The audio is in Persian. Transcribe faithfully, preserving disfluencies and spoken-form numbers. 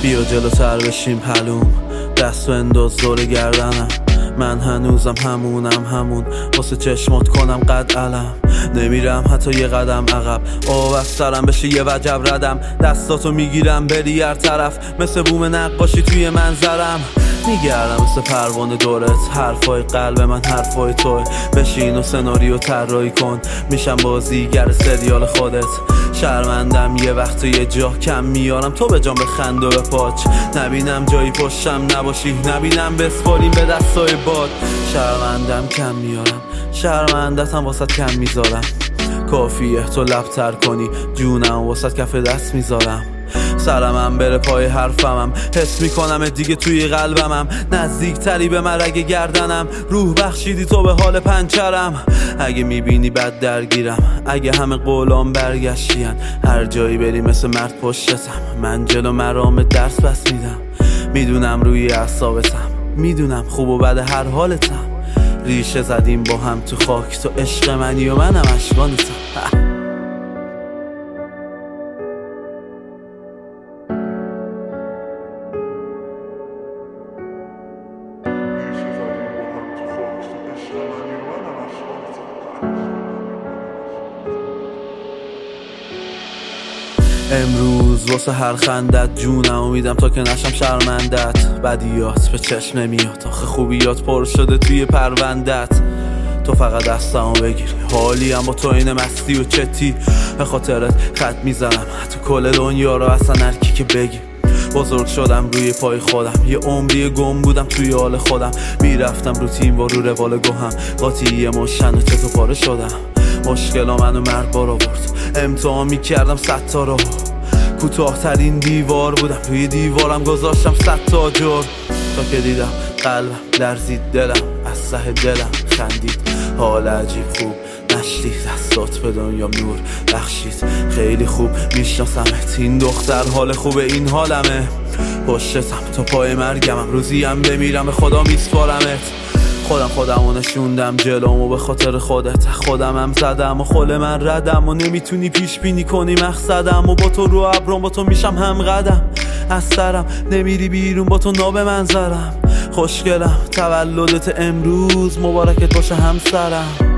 بیا جلوتر بشیم پلوم، دست و انداز دور گردنم. من هنوزم همونم، همون واسه چشمات کنم قد علم. نمیرم حتی یه قدم عقب، آب از سرم بشه یه وجب ردم. دستاتو میگیرم بری هر طرف، مثل بوم نقاشی توی منظرم. میگردم مثل پروانه دورت، حرفای قلب من حرفای توی. بشین و سناریو طراحی کن، میشم بازیگر سریال خودت. شرمندم یه وقت یه جا کم میارم، تو به جام بخند و به پاچ. نبینم جایی پشتم نباشی، نبینم بسپاریم به دستای باد. شرمندم کم میارم، شرمندتم واسط کم میذارم. کافیه تو لب تر کنی، جونم واسط کف دست میذارم. سرمم بره پای حرفمم، حس میکنم دیگه توی قلبمم. نزدیک تری به من رگ گردنم، روح بخشیدی تو به حال پنچرم. اگه میبینی بد درگیرم، اگه همه قولام برگشتین. هر جایی بری مثل مرد پشتتم، من جلو مرام درس بس میدم. میدونم روی اعصابتم، میدونم خوب و بد هر حالتم. ریشه زدیم با هم تو خاک، تو عشق منی و منم اشکانتم. امروز واسه هر خندت جونم میدم تا که نشم شرمندت. بدیات به چشم نمیاد، آخه خوبیات پر شده توی پروندت. تو فقط دستمو بگیر، حالی هم با تو این مستی و چتی. به خاطرت خط میزنم تو کل دنیا رو، اصلا هر کی که بگی. بزرگ شدم روی پای خودم، یه عمری گم بودم توی حال خودم. میرفتم رو تیم و رو روال گوهم، قاطی مشن و چطور پاره شدم. مشکلا منو مرد بار آورد، امتحان میکردم صد تا رو. کوتاه ترین دیوار بودم، روی دیوارم گذاشتم صد تا جور. تا که دیدم قلبم لرزید، دلم از ته دلم خندید. حال عجیب خوب نشدی، دستات به دنیا نور بخشید. خیلی خوب میشناسمت، این دختر حال خوبه این حالمه. پشتتم تا پای مرگمم، روزیم بمیرم به خدا میسپارمت. خودم خودمو نشوندم جلومو به خاطر خودت. خودمم زدم و خل من ردم و نمیتونی پیش بینی کنی مقصدم. و با تو رو ابرم با تو میشم هم قدم، از سرم نمیری بیرون با تو ناب منظرم. خوشگلم تولدت امروز، مبارکت باشه همسرم.